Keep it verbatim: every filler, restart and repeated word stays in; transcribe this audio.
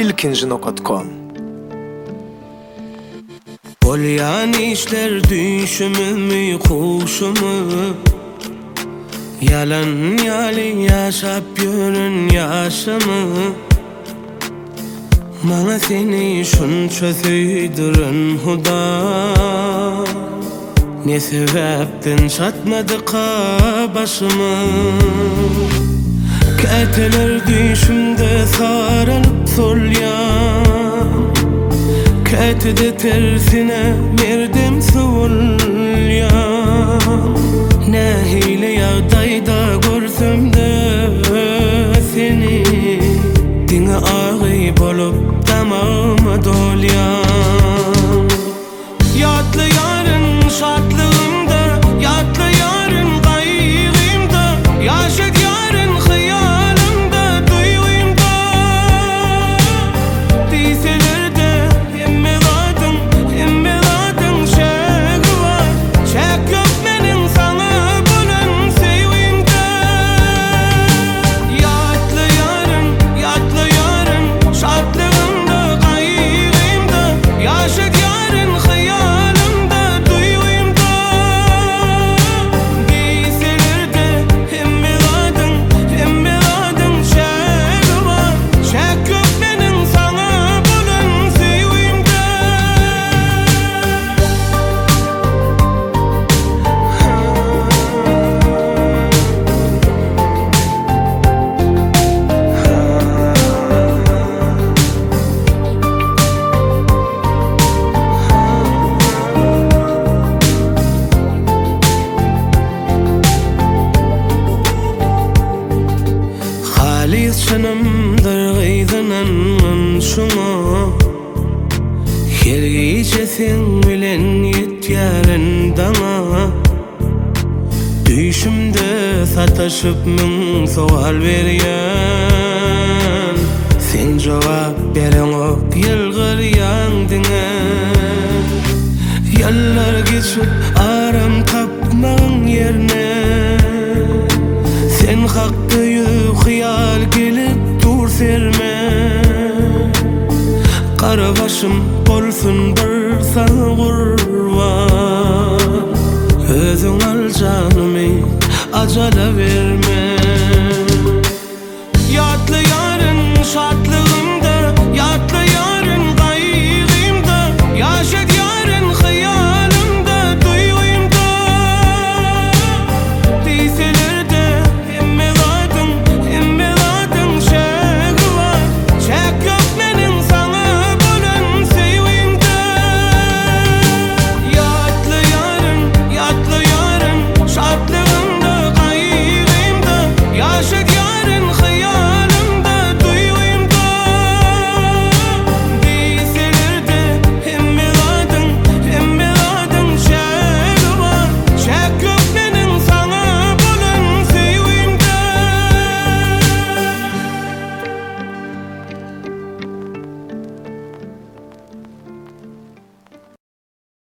ilkinci nokta com. Bolyan işler düşümümü kuşumu, yalan yali yaşap yürün yaşamı. Bana seni şunça söydürün huda, ne sebepten çatmadı ka başımı. Keteler düşümde sarılıp solyan, ketede tersine verdim sulyan. Ne hile yağdayda görsem de seni, dine ağayıp olup tamamı dolyan. Yatlı yarın şartlığımda, yatlı yarın gayrımda, yaşat yarın hıyalımda, duyğumda. Değseler de emme kadın, emme kadın şeği var. Şek yok benim sana bulan sevimde. Yatlı yarın, yatlı yarın, şartlığımda, gayrımda, yaşat yarın hıyalımda, duyğumda. Değseler de emme kadın, emme kadın şeği var. Şek yok benim sana bulan sevimde. Halis şanımdır gıydınan şuna, her gece sen bilen yet yarın dana. Düşümde sataşıp mün sual veriyen, sen cevap beren ok yılgır yandine. Yallar geçip aram tapmağın yerine, sen hakkıyı hıyal gelip dur serme. Kara başım olsun bir sana kurban, özün al canımı acala verme.